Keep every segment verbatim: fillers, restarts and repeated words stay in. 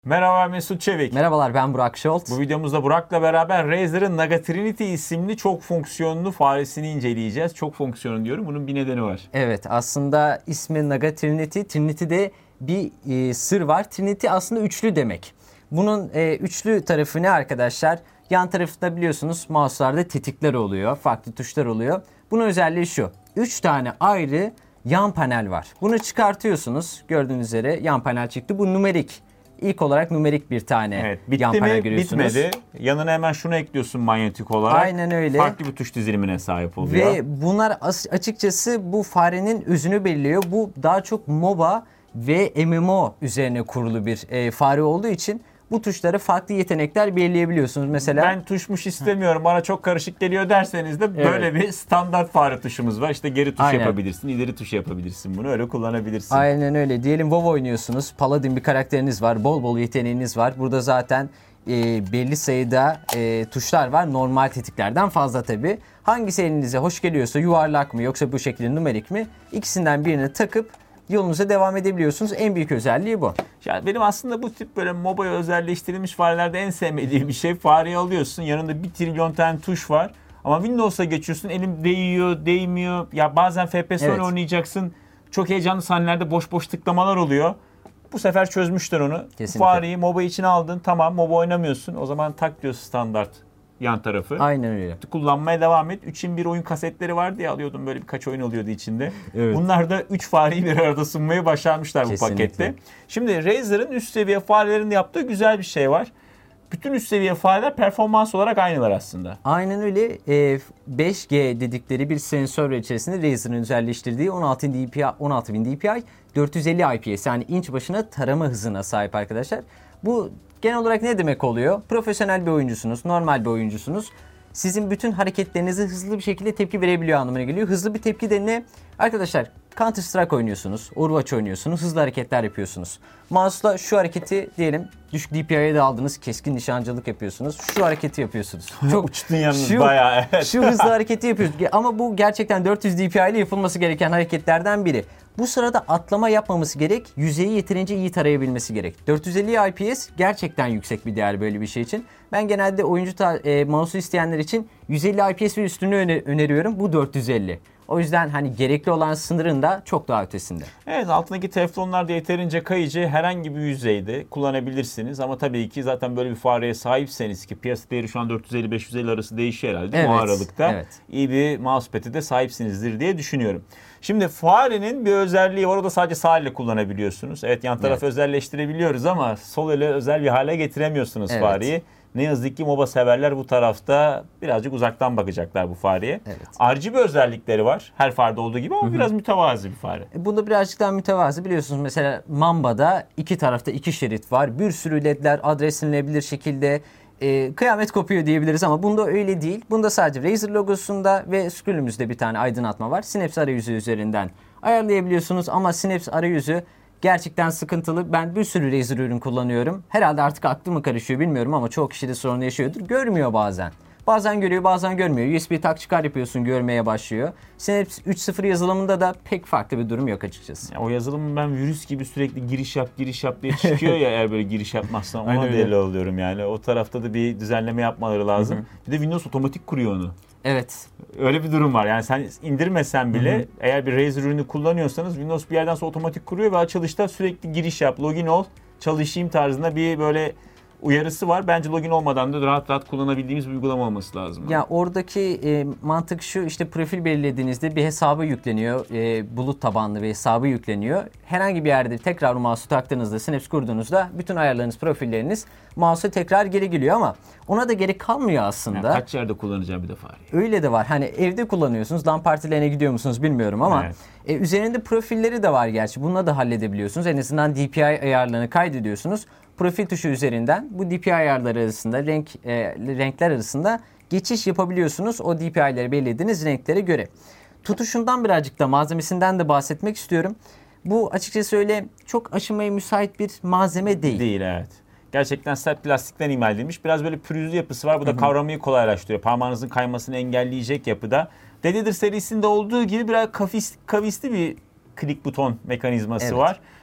Merhaba Mesut Çevik. Merhabalar, ben Burak Şolt. Bu videomuzda Burak'la beraber Razer'ın Naga Trinity isimli çok fonksiyonlu faresini inceleyeceğiz. Çok fonksiyonlu diyorum. Bunun bir nedeni var. Evet, aslında ismi Naga Trinity. Trinity'de bir e, sır var. Trinity aslında üçlü demek. Bunun e, üçlü tarafı ne arkadaşlar? Yan tarafında biliyorsunuz mouse'larda tetikler oluyor. Farklı tuşlar oluyor. Bunun özelliği şu. üç tane ayrı yan panel var. Bunu çıkartıyorsunuz. Gördüğünüz üzere yan panel çıktı. Bu numerik. İlk olarak numerik bir tane evet, bitti yan panel mi? görüyorsunuz. Bitmedi. Yanına hemen şunu ekliyorsun manyetik olarak. Aynen öyle. Farklı bir tuş dizilimine sahip oluyor. Ve bunlar açıkçası bu farenin özünü belirliyor. Bu daha çok MOBA ve M M O üzerine kurulu bir e, fare olduğu için bu tuşları farklı yetenekler belirleyebiliyorsunuz. Mesela ben tuşmuş istemiyorum, bana çok karışık geliyor derseniz de böyle evet. bir standart fare tuşumuz var. İşte geri tuş Aynen. yapabilirsin, ileri tuş yapabilirsin. Bunu öyle kullanabilirsin. Aynen öyle. Diyelim WoW oynuyorsunuz. Paladin bir karakteriniz var. Bol bol yeteneğiniz var. Burada zaten e, belli sayıda e, tuşlar var. Normal tetiklerden fazla tabii. Hangisi elinize hoş geliyorsa, yuvarlak mı yoksa bu şekilde numerik mi? İkisinden birini takıp yolunuza devam edebiliyorsunuz. En büyük özelliği bu. Yani benim aslında bu tip böyle MOBA'ya özelleştirilmiş farelerde en sevmediğim bir şey. Fareyi alıyorsun, yanında bir trilyon tane tuş var. Ama Windows'a geçiyorsun, elim değiyor, değmiyor. Ya bazen F P S evet. oynayacaksın. Çok heyecanlı sahnelerde boş boş tıklamalar oluyor. Bu sefer çözmüşler onu. Kesinlikle. Fareyi MOBA için aldın. Tamam, MOBA oynamıyorsun. O zaman tak diyorsun standart yan tarafı. Aynen öyle. Kullanmaya devam et. üçün bir oyun kasetleri vardı ya, alıyordum, böyle birkaç oyun oluyordu içinde. Evet. Bunlar da üç fareyi bir arada sunmayı başarmışlar Kesinlikle. bu pakette. Şimdi Razer'ın üst seviye farelerinde yaptığı güzel bir şey var. Bütün üst seviye fareler performans olarak aynılar aslında. Aynen öyle. beş G dedikleri bir sensör içerisinde Razer'ın özelleştirdiği on altı bin D P I, dört yüz elli I P S yani inç başına tarama hızına sahip arkadaşlar. Bu genel olarak ne demek oluyor? Profesyonel bir oyuncusunuz, normal bir oyuncusunuz. Sizin bütün hareketlerinize hızlı bir şekilde tepki verebiliyor anlamına geliyor. Hızlı bir tepki de ne? Arkadaşlar Counter Strike oynuyorsunuz, Overwatch oynuyorsunuz, hızlı hareketler yapıyorsunuz. Mouse'la şu hareketi diyelim düşük D P I'ye de aldınız, keskin nişancılık yapıyorsunuz. Şu hareketi yapıyorsunuz. Çok uçtun yalnız bayağı. Evet. Şu hızlı hareketi yapıyorsunuz. Ama bu gerçekten dört yüz D P I ile yapılması gereken hareketlerden biri. Bu sırada atlama yapmaması gerek, yüzeyi yeterince iyi tarayabilmesi gerek. dört yüz elli I P S gerçekten yüksek bir değer böyle bir şey için. Ben genelde oyuncu ta- e, mouse'u isteyenler için yüz elli I P S ve üstünü öner- öneriyorum. Bu dört yüz elli. O yüzden hani gerekli olan sınırın da çok daha ötesinde. Evet, altındaki teflonlar da yeterince kayıcı, herhangi bir yüzeyde kullanabilirsiniz. Ama tabii ki zaten böyle bir fareye sahipseniz, ki piyasa değeri şu an dört yüz elli beş yüz elli arası değişiyor herhalde. Evet, o aralıkta evet. iyi bir mousepad'e de sahipsinizdir diye düşünüyorum. Şimdi farenin bir özelliği var, o da sadece sağ elle kullanabiliyorsunuz. Evet, yan tarafı evet. özelleştirebiliyoruz ama sol ele özel bir hale getiremiyorsunuz evet. fareyi. Ne yazık ki MOBA severler bu tarafta birazcık uzaktan bakacaklar bu fareye. Evet. R G B özellikleri var her farede olduğu gibi ama Hı-hı. biraz mütevazı bir fare. Bunda birazcık daha mütevazı, biliyorsunuz mesela Mamba'da iki tarafta iki şerit var. Bir sürü ledler adreslenebilir şekilde e, kıyamet kopuyor diyebiliriz ama bunda öyle değil. Bunda sadece Razer logosunda ve scrollümüzde bir tane aydınlatma var. Synapse arayüzü üzerinden ayarlayabiliyorsunuz ama Synapse arayüzü gerçekten sıkıntılı. Ben bir sürü Razer ürün kullanıyorum. Herhalde artık aklı mı karışıyor bilmiyorum ama çoğu kişi de sorun yaşıyordur. Görmüyor bazen. Bazen görüyor, bazen görmüyor. U S B tak çıkar yapıyorsun, görmeye başlıyor. Synapse üç nokta sıfır yazılımında da pek farklı bir durum yok açıkçası. Ya o yazılımın ben virüs gibi sürekli giriş yap, giriş yap diye çıkıyor ya, eğer böyle giriş yapmazsan ona deli oluyorum yani. O tarafta da bir düzenleme yapmaları lazım. Hı hı. Bir de Windows otomatik kuruyor onu. Evet. Öyle bir durum var. Yani sen indirmesen bile Hı-hı. eğer bir Razer ürünü kullanıyorsanız Windows bir yerden sonra otomatik kuruyor ve açılışta sürekli giriş yap, login ol, çalışayım tarzında bir böyle uyarısı var. Bence login olmadan da rahat rahat kullanabildiğimiz bir uygulama olması lazım. Ya oradaki e, mantık şu, işte profil belirlediğinizde bir hesabı yükleniyor. E, bulut tabanlı bir hesabı yükleniyor. Herhangi bir yerde tekrar mouse'u taktığınızda, Synapse kurduğunuzda bütün ayarlarınız, profilleriniz mouse'a tekrar geri geliyor ama ona da gerek kalmıyor aslında. Yani kaç yerde kullanacağım bir de fareyi. Öyle de var. Hani evde kullanıyorsunuz. LAN partilerine gidiyor musunuz bilmiyorum ama evet. e, üzerinde profilleri de var gerçi. Bununla da halledebiliyorsunuz. En azından D P I ayarlarını kaydediyorsunuz. Profil tuşu üzerinden bu D P I ayarları arasında, renk e, renkler arasında geçiş yapabiliyorsunuz. O D P I'leri belirlediğiniz renklere göre. Tutuşundan birazcık da malzemesinden de bahsetmek istiyorum. Bu açıkçası öyle çok aşımaya müsait bir malzeme değil. Değil, evet. Gerçekten sert plastikten imal edilmiş. Biraz böyle pürüzlü yapısı var. Bu da kavramayı kolaylaştırıyor. Parmağınızın kaymasını engelleyecek yapıda. Dedidir serisinde olduğu gibi biraz kavis, kavisli bir klik buton mekanizması evet. var.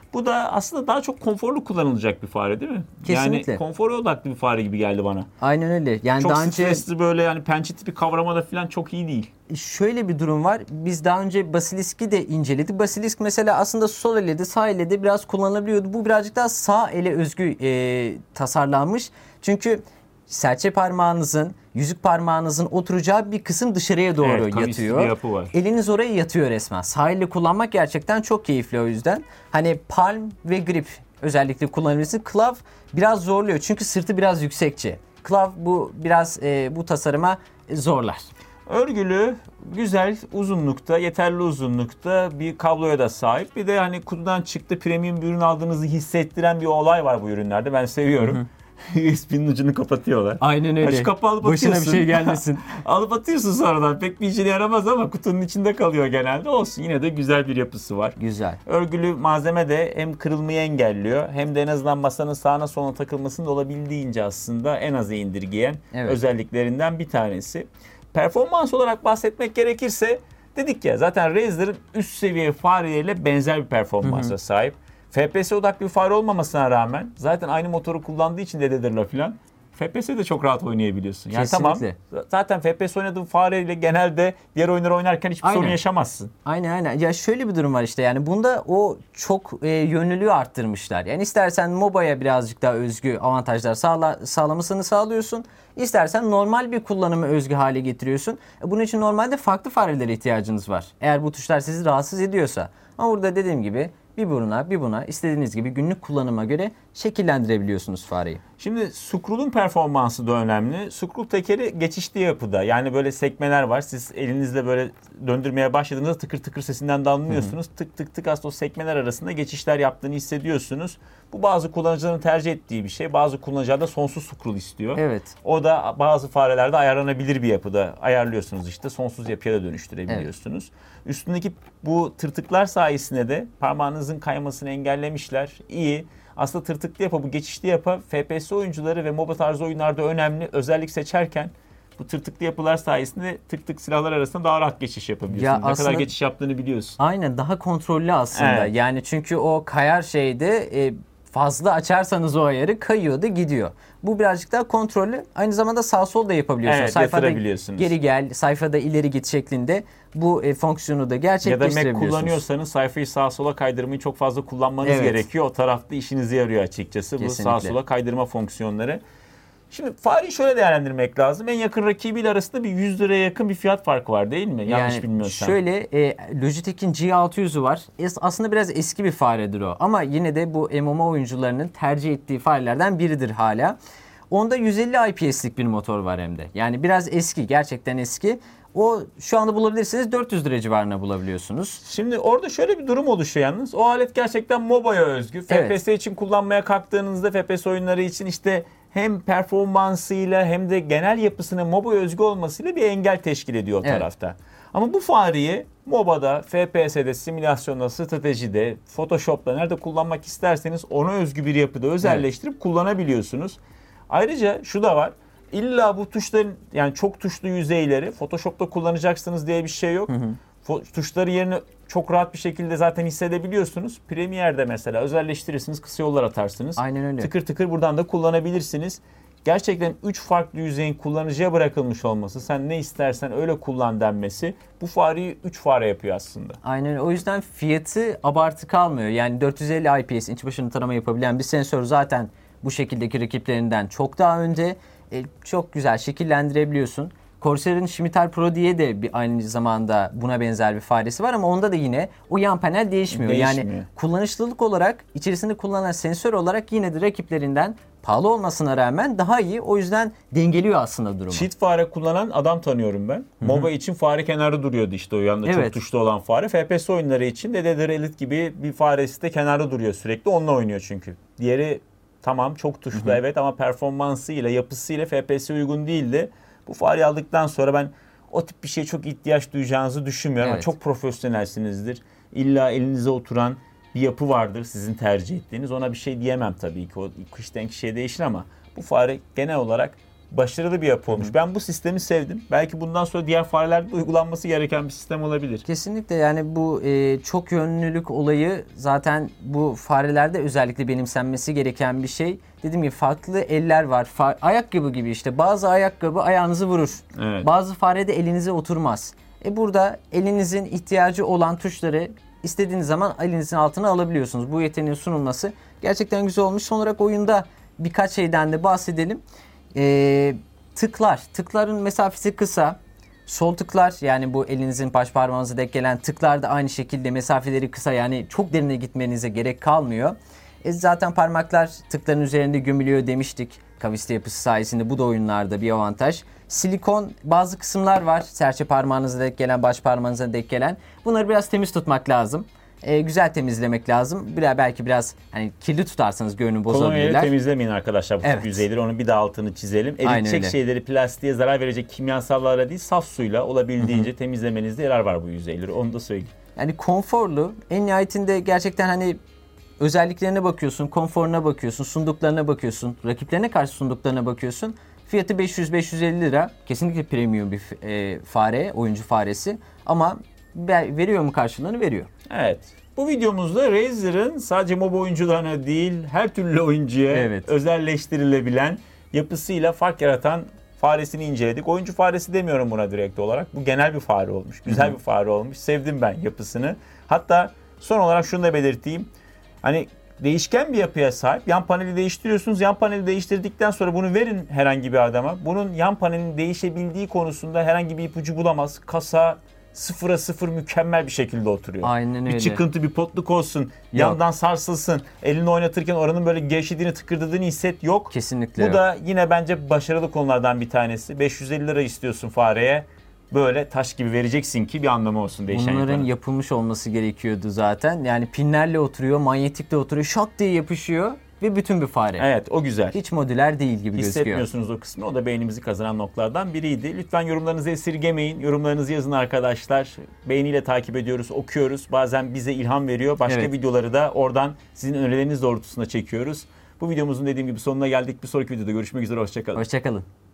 Bu da aslında daha çok konforlu kullanılacak bir fare değil mi? Kesinlikle. Yani konfora odaklı bir fare gibi geldi bana. Aynen öyle. Yani çok daha önce stresli böyle yani pençe tipi kavramada falan çok iyi değil. Şöyle bir durum var. Biz daha önce Basilisk'i de inceledik. Basilisk mesela aslında sol elle de sağ elle de biraz kullanılabiliyordu. Bu birazcık daha sağ ele özgü e, tasarlanmış. Çünkü serçe parmağınızın, yüzük parmağınızın oturacağı bir kısım dışarıya doğru evet, yatıyor. Bir yapı var. Eliniz oraya yatıyor resmen. Sağ elle kullanmak gerçekten çok keyifli o yüzden. Hani palm ve grip özellikle kullanılması. Clav biraz zorluyor çünkü sırtı biraz yüksekçe. Clav bu biraz e, bu tasarıma zorlar. Örgülü, güzel uzunlukta, yeterli uzunlukta bir kabloya da sahip. Bir de hani kutudan çıktı premium bir ürün aldığınızı hissettiren bir olay var bu ürünlerde. Ben seviyorum. Hı hı. U S B'nin ucunu kapatıyorlar. Aynen öyle. Şu kapağı alıp Başına atıyorsun. bir şey gelmesin. Alıp atıyorsun sonradan. Pek bir işine yaramaz ama kutunun içinde kalıyor genelde. Olsun, yine de güzel bir yapısı var. Güzel. Örgülü malzeme de hem kırılmayı engelliyor hem de en azından masanın sağına soluna takılmasını da olabildiğince aslında en aza indirgeyen evet. özelliklerinden bir tanesi. Performans olarak bahsetmek gerekirse dedik ya zaten Razer'ın üst seviye fareleriyle benzer bir performansa hı hı. sahip. F P S odaklı bir fare olmamasına rağmen zaten aynı motoru kullandığı için dededirle falan F P S de çok rahat oynayabiliyorsun. Yani kesinlikle. Tamam zaten F P S oynadığın fareyle genelde diğer oyunları oynarken hiçbir aynen. sorun yaşamazsın. Aynen aynen. Ya şöyle bir durum var işte yani bunda o çok e, yönlülüğü arttırmışlar. Yani istersen MOBA'ya birazcık daha özgü avantajlar sağla, sağlamasını sağlıyorsun. İstersen normal bir kullanımı özgü hale getiriyorsun. E, bunun için normalde farklı farelere ihtiyacınız var. Eğer bu tuşlar sizi rahatsız ediyorsa. Ama burada dediğim gibi bir buna bir buna istediğiniz gibi günlük kullanıma göre şekillendirebiliyorsunuz fareyi. Şimdi Scroll'un performansı da önemli. Scroll tekeri geçişli yapıda. Yani böyle sekmeler var. Siz elinizle böyle döndürmeye başladığınızda tıkır tıkır sesinden de anlıyorsunuz. Hı hı. Tık tık tık aslında o sekmeler arasında geçişler yaptığını hissediyorsunuz. Bu bazı kullanıcıların tercih ettiği bir şey. Bazı kullanıcılar da sonsuz scroll istiyor. Evet. O da bazı farelerde ayarlanabilir bir yapıda. Ayarlıyorsunuz işte sonsuz yapıya da dönüştürebiliyorsunuz. Evet. Üstündeki bu tırtıklar sayesinde de parmağınızın kaymasını engellemişler. İyi. Aslında tırtıklı yapı, bu geçişli yapı F P S oyuncuları ve MOBA tarzı oyunlarda önemli. Özellik seçerken bu tırtıklı yapılar sayesinde tık tık silahlar arasında daha rahat geçiş yapabiliyorsun. Ya ne aslında, kadar geçiş yaptığını biliyorsun. Aynen, daha kontrollü aslında. Evet. Yani çünkü o kayar şeyde e, fazla açarsanız o ayarı kayıyor da gidiyor. Bu birazcık daha kontrollü. Aynı zamanda sağ sol da yapabiliyorsunuz. Evet, sayfada geri gel, sayfada ileri git şeklinde bu e, fonksiyonu da gerçekleştirebiliyorsunuz. Ya da Mac kullanıyorsanız sayfayı sağa sola kaydırmayı çok fazla kullanmanız evet. gerekiyor. O tarafta işinize yarıyor açıkçası. Kesinlikle. Bu sağa sola kaydırma fonksiyonları. Şimdi fareyi şöyle değerlendirmek lazım. En yakın rakibiyle arasında bir yüz liraya yakın bir fiyat farkı var değil mi? Yanlış yani bilmiyorsam. Şöyle e, Logitech'in G altı yüz'ü var. Es, aslında biraz eski bir faredir o. Ama yine de bu M M O oyuncularının tercih ettiği farelerden biridir hala. Onda yüz elli I P S'lik bir motor var hem de. Yani biraz eski, gerçekten eski. O şu anda bulabilirsiniz, dört yüz lira civarına bulabiliyorsunuz. Şimdi orada şöyle bir durum oluşuyor yalnız. O alet gerçekten MOBA'ya özgü. Evet. F P S için kullanmaya kalktığınızda F P S oyunları için işte hem performansıyla hem de genel yapısının MOBA'ya özgü olmasıyla bir engel teşkil ediyor o evet. tarafta. Ama bu fareyi MOBA'da, F P S'de, simülasyonda, stratejide, Photoshop'ta nerede kullanmak isterseniz ona özgü bir yapıda özelleştirip evet. kullanabiliyorsunuz. Ayrıca şu da var. İlla bu tuşların yani çok tuşlu yüzeyleri Photoshop'ta kullanacaksınız diye bir şey yok. Hı hı. Tuşları yerini çok rahat bir şekilde zaten hissedebiliyorsunuz. Premiere'de mesela özelleştirirsiniz, kısa yollar atarsınız. Aynen öyle. Tıkır tıkır buradan da kullanabilirsiniz. Gerçekten üç farklı yüzeyin kullanıcıya bırakılmış olması, sen ne istersen öyle kullan denmesi bu fareyi üç fare yapıyor aslında. Aynen öyle. O yüzden fiyatı abartı kalmıyor. Yani dört yüz elli I P S inç başına tarama yapabilen bir sensör zaten bu şekildeki rakiplerinden çok daha önde. E, çok güzel şekillendirebiliyorsun. Corsair'in Scimitar Pro diye de bir aynı zamanda buna benzer bir faresi var ama onda da yine o yan panel değişmiyor. değişmiyor. Yani kullanışlılık olarak, içerisinde kullanılan sensör olarak yine de rakiplerinden pahalı olmasına rağmen daha iyi. O yüzden dengeliyor aslında durumu. Çift fare kullanan adam tanıyorum ben. Hı-hı. MOBA için fare kenarda duruyordu işte o yanda evet. çok tuşlu olan fare. F P S oyunları için de Dead or Elite gibi bir faresi de kenarda duruyor sürekli. Onunla oynuyor çünkü. Diğeri tamam çok tuşlu hı hı. evet ama performansıyla, yapısıyla F P S uygun değildi. Bu fareyi aldıktan sonra ben o tip bir şeye çok ihtiyaç duyacağınızı düşünmüyorum. Evet. Ama çok profesyonelsinizdir. İlla elinize oturan bir yapı vardır sizin tercih ettiğiniz. Ona bir şey diyemem tabii ki. O kişiden kişiye değişir ama bu fare genel olarak başarılı bir yapı olmuş. Hı hı. Ben bu sistemi sevdim. Belki bundan sonra diğer farelerde uygulanması gereken bir sistem olabilir. Kesinlikle, yani bu e, çok yönlülük olayı zaten bu farelerde özellikle benimsenmesi gereken bir şey. Dediğim gibi farklı eller var. Fa- ayakkabı gibi işte. Bazı ayakkabı ayağınızı vurur. Evet. Bazı fare de elinize oturmaz. E burada elinizin ihtiyacı olan tuşları istediğiniz zaman elinizin altına alabiliyorsunuz. Bu yeteneğin sunulması gerçekten güzel olmuş. Son olarak oyunda birkaç şeyden de bahsedelim. Ee, tıklar. Tıkların mesafesi kısa. Sol tıklar, yani bu elinizin baş parmağınıza denk gelen tıklar da aynı şekilde mesafeleri kısa. Yani çok derine gitmenize gerek kalmıyor. E zaten parmaklar tıkların üzerinde gömülüyor demiştik. Kavisli yapısı sayesinde bu da oyunlarda bir avantaj. Silikon bazı kısımlar var. Serçe parmağınıza denk gelen, baş parmağınıza denk gelen. Bunları biraz temiz tutmak lazım. E, güzel temizlemek lazım. Biraz, belki biraz hani kirli tutarsanız görünüm bozulabilirler. Kolonyayla temizlemeyin arkadaşlar bu evet. tip yüzeyleri. Onun bir de altını çizelim. Eritecek şeyleri, plastiğe zarar verecek kimyasallarla değil, saf suyla olabildiğince Hı-hı. temizlemenizde yarar var bu yüzeyleri. Onu da söyleyeyim. Yani konforlu. En nihayetinde gerçekten hani özelliklerine bakıyorsun, konforuna bakıyorsun, sunduklarına bakıyorsun, rakiplerine karşı sunduklarına bakıyorsun. Fiyatı beş yüz beş yüz elli lira. Kesinlikle premium bir e, fare, oyuncu faresi. Ama veriyor mu karşılığını? Veriyor. Evet. Bu videomuzda Razer'ın sadece mob oyuncularına değil, her türlü oyuncuya evet. özelleştirilebilen yapısıyla fark yaratan faresini inceledik. Oyuncu faresi demiyorum buna direkt olarak. Bu genel bir fare olmuş. Güzel Hı-hı. bir fare olmuş. Sevdim ben yapısını. Hatta son olarak şunu da belirteyim. Hani değişken bir yapıya sahip. Yan paneli değiştiriyorsunuz. Yan paneli değiştirdikten sonra bunu verin herhangi bir adama. Bunun yan panelin değişebildiği konusunda herhangi bir ipucu bulamaz. Kasa sıfıra sıfır mükemmel bir şekilde oturuyor. Aynen öyle. Bir çıkıntı, bir potluk olsun. Yok. Yandan sarsılsın. Elini oynatırken oranın böyle gevşediğini, tıkırdadığını hisset. Yok. Kesinlikle Bu yok. da yine bence başarılı konulardan bir tanesi. beş yüz elli lira istiyorsun fareye. Böyle taş gibi vereceksin ki bir anlamı olsun değişen Bunların yapanın. yapılmış olması gerekiyordu zaten. Yani pinlerle oturuyor, manyetikle oturuyor, şak diye yapışıyor ve bütün bir fare. Evet, o güzel. Hiç modüler değil gibi gözüküyor. Hissetmiyorsunuz o kısmı. O da beğenimizi kazanan noktalardan biriydi. Lütfen yorumlarınızı esirgemeyin. Yorumlarınızı yazın arkadaşlar. Beğeniyle takip ediyoruz, okuyoruz. Bazen bize ilham veriyor. Başka evet. videoları da oradan sizin önerileriniz doğrultusunda çekiyoruz. Bu videomuzun dediğim gibi sonuna geldik. Bir sonraki videoda görüşmek üzere. Hoşçakalın. Hoşçakalın.